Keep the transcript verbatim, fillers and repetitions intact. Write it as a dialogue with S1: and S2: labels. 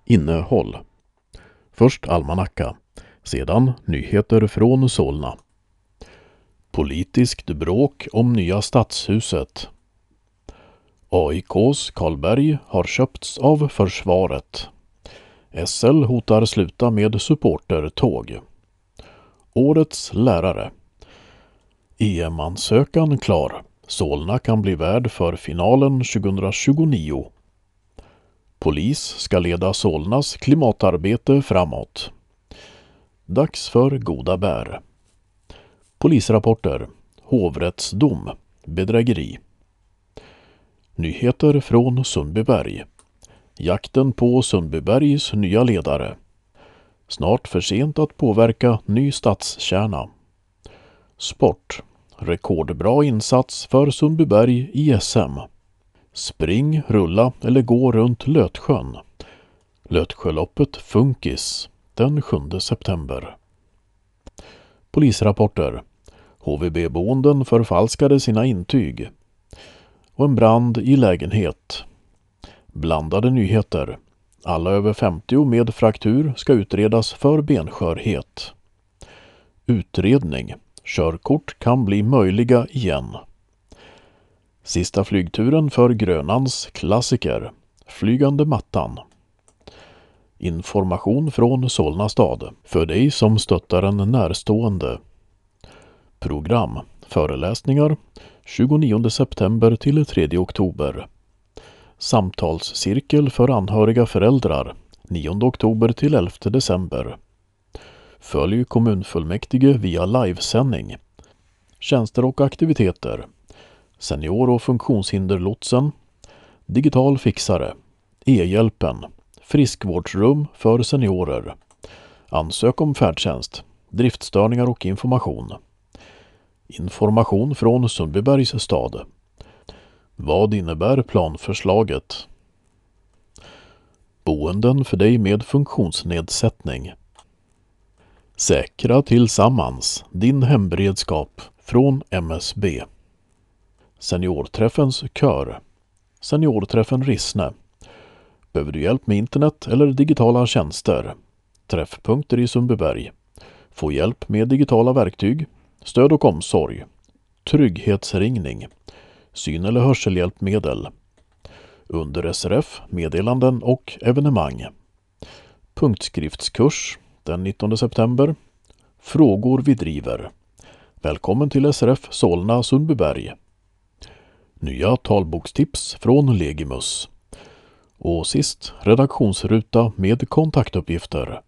S1: Innehåll. Först almanacka, sedan nyheter från Solna. Politiskt bråk om nya stadshuset. A I K:s Karlberg har köpts av försvaret. S L hotar sluta med supportertåg. Årets lärare. E M-ansökan klar. Solna kan bli värd för finalen tjugohundratjugonio. Polis ska leda Solnas klimatarbete framåt. Dags för goda bär. Polisrapporter. Hovrättsdom. Bedrägeri. Nyheter från Sundbyberg. Jakten på Sundbybergs nya ledare. Snart för sent att påverka ny stadskärna. Sport. Rekordbra insats för Sundbyberg i S M. Spring, rulla eller gå runt Lötsjön. Lötsjöloppet Funkis den sjunde september. Polisrapporter. H V B-boenden förfalskade sina intyg. Och en brand i lägenhet. Blandade nyheter. Alla över femtio med fraktur ska utredas för benskörhet. Utredning. Körkort kan bli möjliga igen. Sista flygturen för Grönans klassiker. Flygande mattan. Information från Solna stad. För dig som stöttar en närstående. Program. Föreläsningar. tjugonionde september till tredje oktober. Samtalscirkel för anhöriga föräldrar. nionde oktober till elfte december. Följ kommunfullmäktige via livesändning. Tjänster och aktiviteter. Senior- och funktionshinderlotsen. Digital fixare. E-hjälpen. Friskvårdsrum för seniorer. Ansök om färdtjänst. Driftstörningar och information. Information från Sundbybergs stad. Vad innebär planförslaget? Boenden för dig med funktionsnedsättning. Säkra tillsammans din hemberedskap från M S B. Seniorträffens kör. Seniorträffen Rissne. Behöver du hjälp med internet eller digitala tjänster? Träffpunkter i Sundbyberg. Få hjälp med digitala verktyg. Stöd och omsorg. Trygghetsringning. Syn- eller hörselhjälpmedel. Under S R F, meddelanden och evenemang. Punktskriftskurs den nittonde september. Frågor vi driver. Välkommen till S R F Solna Sundbyberg. Nya talbokstips från Legimus. Och sist redaktionsruta med kontaktuppgifter.